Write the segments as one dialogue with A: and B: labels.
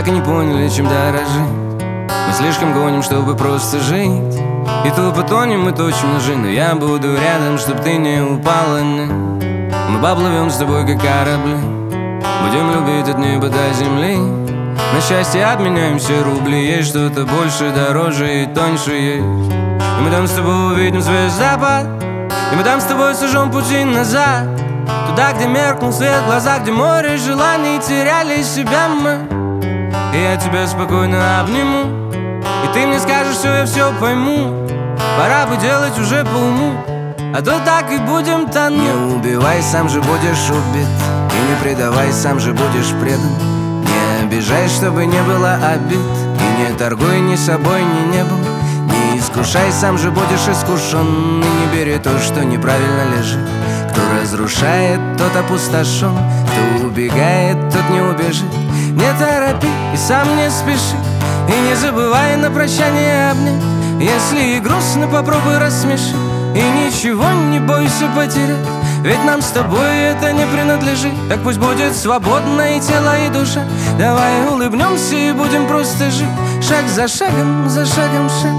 A: так и не поняли, чем дорожить. Мы слишком гоним, чтобы просто жить, и тупо тонем мы точно же. Но я буду рядом, чтоб ты не упала, не. Мы поплывем с тобой, как корабли, будем любить от неба до земли. На счастье обменяем все рубли. Есть что-то больше, дороже и тоньше есть. И мы там с тобой увидим звездопад, и мы там с тобой сожжем пути назад, туда, где меркнул свет в глазах, где море желаний теряли себя мы. И я тебя спокойно обниму, и ты мне скажешь все, я все пойму. Пора бы делать уже по уму, а то так и будем тонуть.
B: Не убивай, сам же будешь убит, и не предавай, сам же будешь предан. Не обижай, чтобы не было обид, и не торгуй ни собой, ни небом. Не искушай, сам же будешь искушен, и не бери то, что неправильно лежит. Кто разрушает, тот опустошен, кто убегает, тот не убежит.
A: Не торопи и сам не спеши, и не забывай на прощание обнять. Если и грустно, попробуй рассмеши, и ничего не бойся потерять, ведь нам с тобой это не принадлежит. Так пусть будет свободно и тело, и душа. Давай улыбнемся и будем просто жить, шаг за шагом шаг.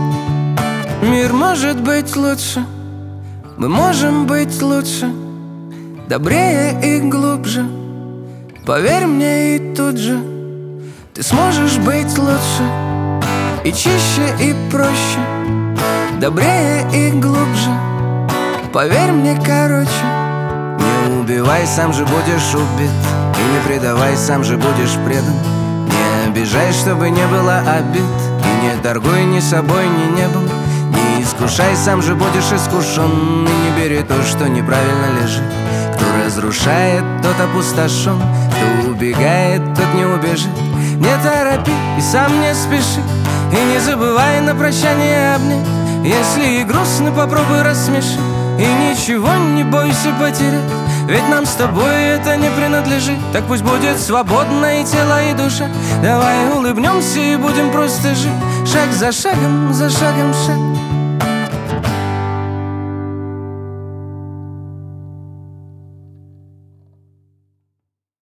A: Мир может быть лучше, мы можем быть лучше, добрее и глубже. Поверь мне, и тут же ты сможешь быть лучше, и чище, и проще, добрее и глубже. Поверь мне, короче.
B: Не убивай, сам же будешь убит, и не предавай, сам же будешь предан. Не обижай, чтобы не было обид, и не торгуй ни собой, ни небом. Не искушай, сам же будешь искушен, и не бери то, что неправильно лежит. Кто разрушает, тот опустошен, кто убегает, тот не убежит.
A: Не торопи и сам не спеши, и не забывай на прощание обнять. Если и грустно, попробуй рассмеши, и ничего не бойся потерять, ведь нам с тобой это не принадлежит. Так пусть будет свободно и тело, и душа. Давай улыбнемся и будем просто жить, шаг за шагом шаг.